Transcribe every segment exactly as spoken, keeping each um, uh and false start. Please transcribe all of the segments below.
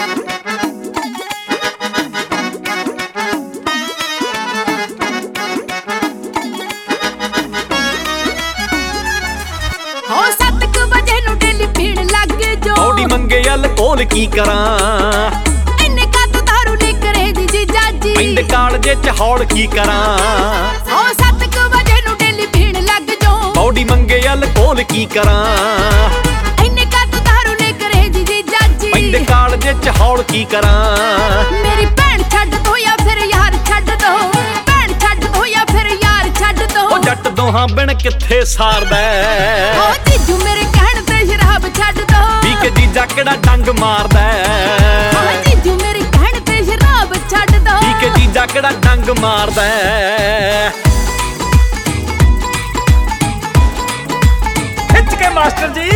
कोल की करां इन्ने कद दारू ने करे दी जीजा जी पिंड कालजे च हौल की करां ओ सत्त क बजे नु डेली भीड़ लग जो बॉडी मंगे अल कोल की करां इन्ने कद दारू ने करे दी जीजा जी पिंड कालजे च हौल की करां मेरी भैन छड्ड दो या फिर यार छड्ड दो भैन छड्ड दो या फिर यार छड्ड दो ओ जट दोहां बिन किथे सारदा ओ जीजू मेरे कहण ते शराब छड्ड दो पी के जीजा केड़ा डंग मारदा ओ जीजू मेरे कहण ते शराब छड्ड दो पी के जीजा केड़ा डंग मारदा खिच के मास्टर जी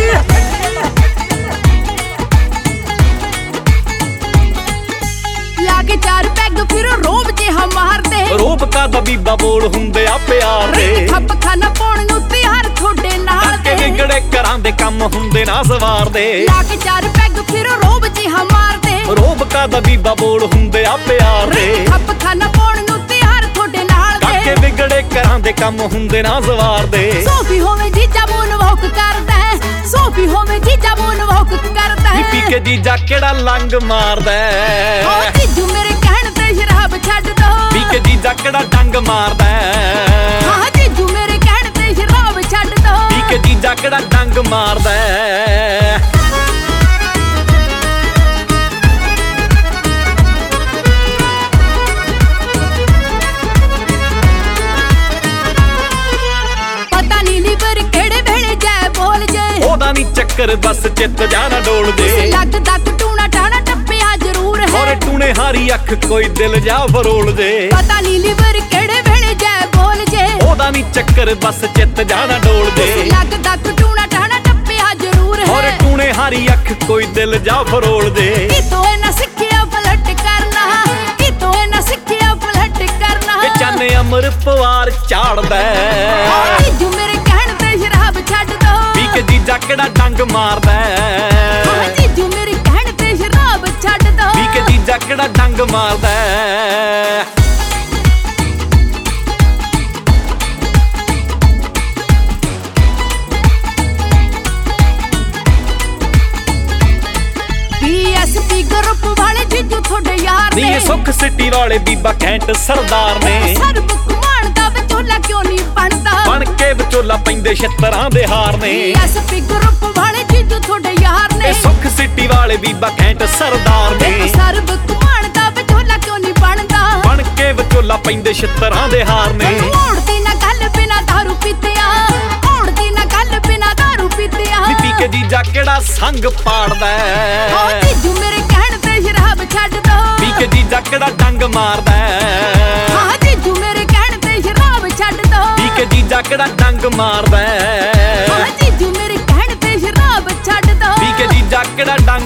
लागे चार पैग फिर रोब जे हम मारदे रोब का दबीबा बोल हुंदे आ प्यार दे खप खाना पाउण ਨੂੰ ਤਿਆਰ ਥੋੜੇ ਨਾਲ के विगड़े घरां दे काम हुंदे ना सवार दे लागे चार पैग फिर रोब जे हम मारदे रोब का दबीबा बोल हुंदे आ प्यार दे खप खाना ਪਾਉਣ ਨੂੰ ਤਿਆਰ ਥੋੜੇ ਨਾਲ ਦੇ के विगड़े घरां दे काम हुंदे ना सवार दे ਸੋਫੀ ਹੋਵੇ ਜੀਜਾ ਮੂਨ ਵਾਕ ਕਰਦਾ ਸੋਫੀ ਹੋਵੇ ਜੀਜਾ ਮੂਨ ਵਾਕ ਕਰਦਾ ਪੀ ਕੇ ਜੀਜਾ ਕਿਹੜਾ ਲੰਗ ਮਾਰਦਾ ਓ ਜੀਜੂ ਮੇਰੇ ਕਹਿਣ ਤੇ ਸ਼ਰਾਬ ਛੱਡ ਦੋ ਪੀ ਕੇ ਜੀਜਾ ਕਿਹੜਾ ਡੰਗ ਮਾਰਦਾ ਹਾਂ ਜੀਜੂ ਮੇਰੇ ਕਹਿਣ ਤੇ ਸ਼ਰਾਬ ਛੱਡ ਦੋ ਪੀ ਕੇ ਜੀਜਾ ਕਿਹੜਾ ਡੰਗ ਮਾਰਦਾ ਉਹਦਾ ਨੀ ਚੱਕਰ ਬਸ ਚਿੱਤ ਜਾਣਾ ਡੋਲ ਦੇ ਲੱਗਦਾ ਟੂਣਾ ਟਾਣਾ ਟੱਪਿਆ ਜ਼ਰੂਰ ਹੈ ਔਰ ਟੂਣੇ ਹਾਰੀ ਅੱਖ ਕੋਈ ਦਿਲ ਜਾ ਫਰੋਲ ਦੇ ਪਤਾ ਨੀ ਲਿਵਰ ਕਿਹੜੇ ਵੇਲੇ ਜੈ ਬੋਲ ਜੇ ਉਹਦਾ ਨੀ ਚੱਕਰ ਬਸ ਚਿੱਤ ਜਾਣਾ ਡੋਲ ਦੇ ਲੱਗਦਾ ਟੂਣਾ ਟਾਣਾ ਟੱਪਿਆ ਜ਼ਰੂਰ ਹੈ ਔਰ ਟੂਣੇ ਹਾਰੀ ਅੱਖ ਕੋਈ ਦਿਲ ਜਾ ਫਰੋਲ ਦੇ ਕਿਤੋਂ ਇਹਨਾਂ ਸਿੱਖਿਆ ਪਲਟ ਕਰਨਾ ਕਿਤੋਂ ਇਹਨਾਂ ਸਿੱਖਿਆ ਪਲਟ ਕਰਨਾ ਇਹ ਚੰਨ ਅਮਰ ਪਵਾਰ ਝਾੜਦਾ ਜੀਜੂ ਮੇਰੇ ਕਹਿਣ ਤੇ ਸ਼ਰਾਬ ਛੱਡ ਦੋ ਪੀ ਕੇ ਜੀਜਾ ਕਿਹੜਾ ਡੰਗ ਮਾਰਦਾ ਜੀਜੂ ਮੇਰੇ ਕਹਿਣ ਤੇ ਸ਼ਰਾਬ ਛੱਡ ਦੋ ਪੀ ਕੇ ਜੀਜਾ ਕਿਹੜਾ ਡੰਗ ਮਾਰਦਾ ਬੀਐਸਪੀ ਗਰੁੱਪ ਵਾਲੇ ਜੀਜੂ ਤੁਹਾਡੇ ਯਾਰ ਨੇ ਨੀ ਸੁੱਖ ਸਿੱਟੀ ਵਾਲੇ ਬੀਬਾ ਘੈਂਟ ਸਰਦਾਰ ਨੇ ਸਰਬ ਕੁਮਾਨ ਦਾ ਵਿਚੋਲਾ ਕਿਉਂ ਨਹੀਂ ਬਣਦਾ ਬਣ ਕੇ ਵਿਚੋਲਾ ਪੈਂਦੇ ਛਿੱਤਰਾਂ ਦੇ ਹਾਰ ਨੇ ਬੀਐਸਪੀ ਗਰੁੱਪ ਵਾਲੇ ਜੀਜੂ ਤੁਹਾਡੇ ਯਾਰ ਨੇ ਸੁੱਖ ਸਿੱਟੀ ਵਾਲੇ ਬੀਬਾ ਘੈਂਟ ਸਰਦਾਰ ਨੇ ਸਰਬ ਕੁਮਾਨ ਦਾ ਵਿਚੋਲਾ ਕਿਉਂ ਨਹੀਂ ਬਣਦਾ ਬਣ ਕੇ ਵਿਚੋਲਾ ਪੈਂਦੇ ਛਿੱਤਰਾਂ ਦੇ ਹਾਰ ਨੇ ਓੜਦੀ ਨਾ ਗੱਲ ਬਿਨਾ ਦਾਰੂ ਪੀਤਿਆ ਓੜਦੀ ਨਾ ਗੱਲ ਬਿਨਾ ਦਾਰੂ ਪੀਤਿਆ ਨੀ ਪੀ ਕੇ ਜੀਜਾ ਕਿਹੜਾ ਸੰਗ ਪਾੜਦਾ ਓ ਜੀਜੂ ਮੇਰੇ ਕਹਿਣ ਤੇ ਸ਼ਰਾਬ ਛੱਡ ਦੋ ਪੀ ਕੇ ਜੀਜਾ ਕਿਹੜਾ ਡੰਗ ਮਾਰਦਾ ਹਾਂ ਜੀਜੂ ਮੇਰੇ ਕਹਿਣ ਤੇ ਸ਼ਰਾਬ ਛੱਡ ਦੋ ਪੀ ਕੇ ਜੀਜਾ ਕਿਹੜਾ ਡੰਗ ਮਾਰਦਾ ਹਾਂ ਜੀਜੂ ਮੇਰੇ ਕਹਿਣ ਤੇ ਸ਼ਰਾਬ ਛੱਡ ਦੋ ਪੀ ਕੇ ਜੀਜਾ ਕਿਹੜਾ ਡੰਗ